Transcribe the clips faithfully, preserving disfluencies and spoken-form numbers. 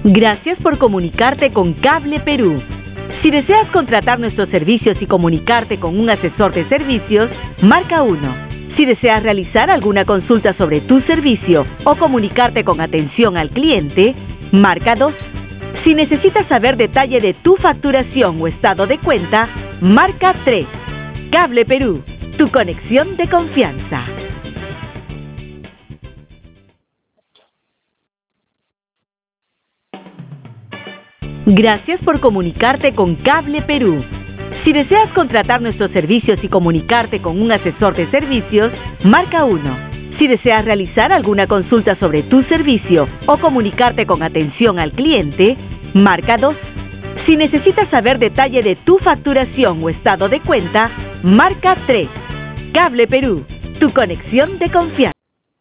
Gracias por comunicarte con Cable Perú. Si deseas contratar nuestros servicios y comunicarte con un asesor de servicios, marca uno. Si deseas realizar alguna consulta sobre tu servicio o comunicarte con atención al cliente, marca dos. Si necesitas saber detalle de tu facturación o estado de cuenta, marca tres. Cable Perú, tu conexión de confianza. Gracias por comunicarte con Cable Perú. Si deseas contratar nuestros servicios y comunicarte con un asesor de servicios, marca uno. Si deseas realizar alguna consulta sobre tu servicio o comunicarte con atención al cliente, marca dos. Si necesitas saber detalle de tu facturación o estado de cuenta, marca tres. Cable Perú, tu conexión de confianza.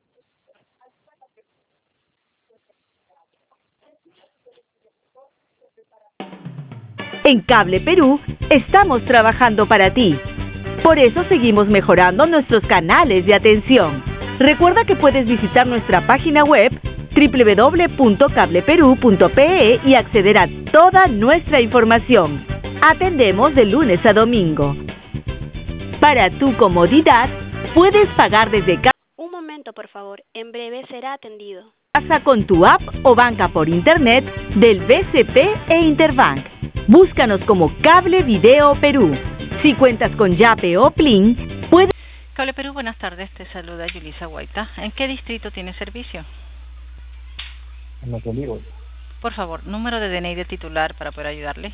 En Cable Perú estamos trabajando para ti. Por eso seguimos mejorando nuestros canales de atención. Recuerda que puedes visitar nuestra página web doble u doble u doble u punto cable perú punto pe e y acceder a toda nuestra información. Atendemos de lunes a domingo. Para tu comodidad, puedes pagar desde casa. Un momento, por favor. En breve será atendido. Casa con tu app o banca por internet del B C P e Interbank. Búscanos como Cable Video Perú. Si cuentas con Yape o Plin, puedes... Cable Perú, buenas tardes. Te saluda Yulisa Guaita. ¿En qué distrito tiene servicio? En Los Olivos. Por favor, número de D N I de titular para poder ayudarle.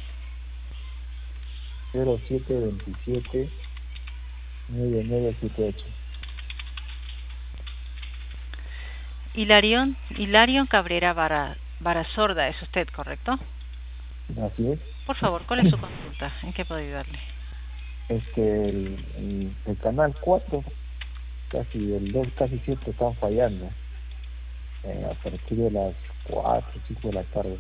cero siete veintisiete nueve nueve siete ocho. Hilarión, Hilarión Cabrera Bara, Barazorda, ¿es usted, correcto? Así es. Por favor, ¿cuál es su consulta? ¿En qué puedo ayudarle? Este, el, el, el canal cuatro, casi el dos, casi siete están fallando. Eh, a partir de las cuatro, cinco de la tarde.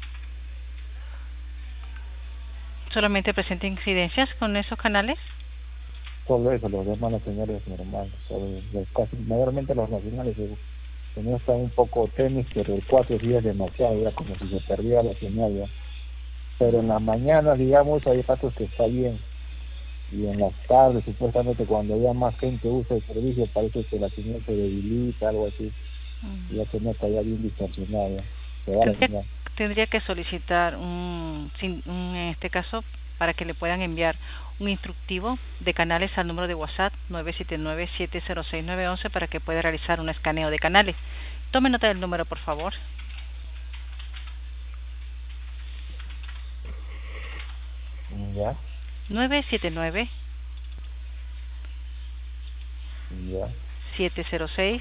¿Solamente presenta incidencias con esos canales? Solo eso, los demás las señales normales. Solo los, casi, mayormente los nacionales, que no están un poco tenis, pero el cuatro sí es demasiado, era como si se perdiera la señal ya. Pero en las mañanas, digamos, hay ratos que está bien. Y en las tardes, supuestamente, cuando ya más gente usa el servicio, parece que la señal se debilita, algo así. Mm. Ya se nota ya bien distorsionada. Tendría, tendría que solicitar, un, un, en este caso, para que le puedan enviar un instructivo de canales al número de WhatsApp nueve siete nueve, siete cero seis, nueve uno uno para que pueda realizar un escaneo de canales. Tome nota del número, por favor. Ya. nueve siete nueve, ya. siete cero seis,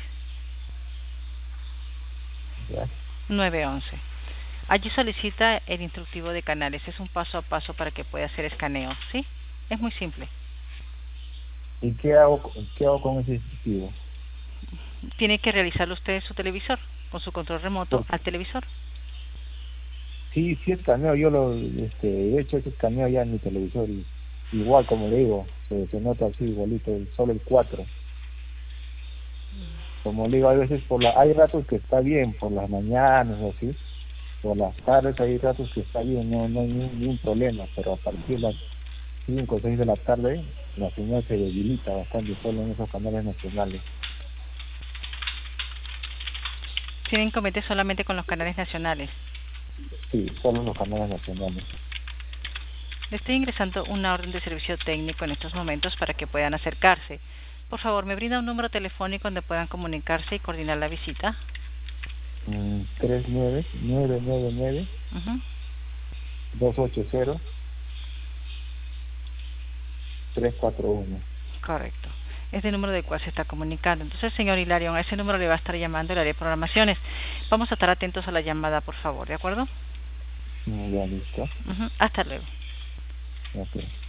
ya. nueve uno uno. Allí solicita el instructivo de canales. Es un paso a paso para que pueda hacer escaneo, ¿sí? Es muy simple. ¿Y qué hago, qué hago con ese instructivo? Tiene que realizarlo usted en su televisor, con su control remoto ¿Por? al televisor. Sí, sí escaneo, yo lo, este, de hecho ese escaneo ya en mi televisor, y, igual como le digo, se, se nota así igualito, solo el cuatro. Como le digo, a veces por la, hay ratos que está bien, por las mañanas o así, por las tardes hay ratos que está bien, no, no hay ningún problema, pero a partir de las cinco o seis de la tarde, la señal se debilita bastante solo en esos canales nacionales. Tiene inconveniente solamente con los canales nacionales. Sí, solo en los canales nacionales. Le estoy ingresando una orden de servicio técnico en estos momentos para que puedan acercarse. Por favor, ¿me brinda un número telefónico donde puedan comunicarse y coordinar la visita? Mm, tres nueve nueve nueve nueve dos ocho cero tres cuatro uno. Correcto. Es el número del cual se está comunicando. Entonces, señor Hilarión, a ese número le va a estar llamando el área de programaciones. Vamos a estar atentos a la llamada, por favor, ¿de acuerdo? Ya, listo. Uh-huh. Hasta luego. Okay.